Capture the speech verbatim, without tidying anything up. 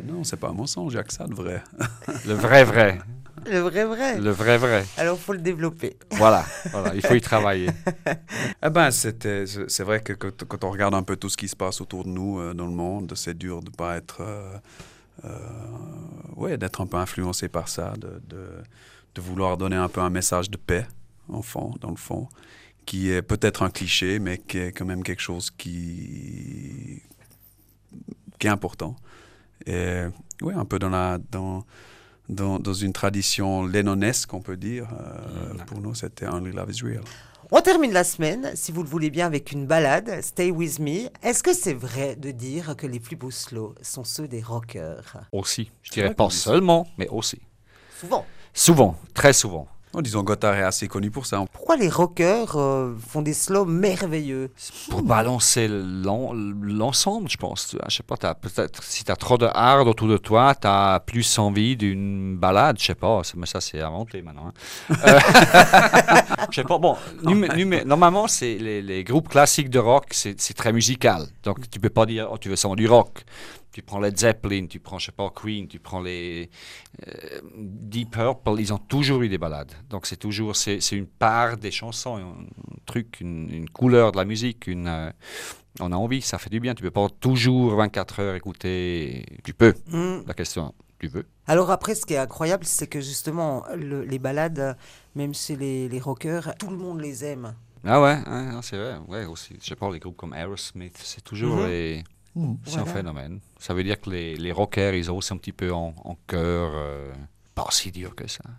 non, c'est pas un mensonge, il n'y a que ça de vrai. Le vrai vrai. Le vrai vrai. Le vrai vrai. Alors, il faut le développer. Voilà, voilà, il faut y travailler. Eh ben, c'était, c'est c'est vrai que quand, quand on regarde un peu tout ce qui se passe autour de nous euh, dans le monde, c'est dur de pas être, euh, euh, ouais, d'être un peu influencé par ça, de, de, de vouloir donner un peu un message de paix, en fond, dans le fond, qui est peut-être un cliché, mais qui est quand même quelque chose qui, qui est important. Et ouais, un peu dans la, dans, dans, dans une tradition lennonesque, on peut dire. Euh, Mm. pour nous, c'était Only Love Is Real. On termine la semaine, si vous le voulez bien, avec une balade, Stay With Me. Est-ce que c'est vrai de dire que les plus beaux slows sont ceux des rockers? Aussi, je C'est dirais vrai pas qu'on dit ça. seulement, mais aussi. Souvent. Souvent, très souvent. Oh, disons, Gotthard est assez connu pour ça. Pourquoi les rockers euh, font des slows merveilleux? Pour balancer l'en- l'ensemble, je pense. Tu vois. Je sais pas, t'as, peut-être si tu as trop de hard autour de toi, tu as plus envie d'une balade, je sais pas, c'est- mais ça c'est inventé maintenant. Hein. Euh, je sais pas, bon, numé- numé- normalement, c'est les, les groupes classiques de rock, c'est, c'est très musical. Donc tu peux pas dire, oh, tu veux seulement du rock. Tu prends Led Zeppelin, tu prends, je sais pas, Queen, tu prends les euh, Deep Purple, ils ont toujours eu des balades. Donc c'est toujours, c'est, c'est une part des chansons, un truc, une, une couleur de la musique, une, euh, on a envie, ça fait du bien. Tu peux pas toujours vingt-quatre heures écouter. Tu peux. Hmm. La question, tu veux. Alors après, ce qui est incroyable, c'est que justement, le- les balades, même chez les, les rockers, tout le monde les aime. Ah ouais, hein, non, c'est vrai. Ouais, aussi. Je sais pas, les groupes comme Aerosmith, c'est toujours Mhm. les... C'est un Voilà. phénomène. Ça veut dire que les, les rockers, ils osent un petit peu en, en cœur, euh, pas si dur que ça.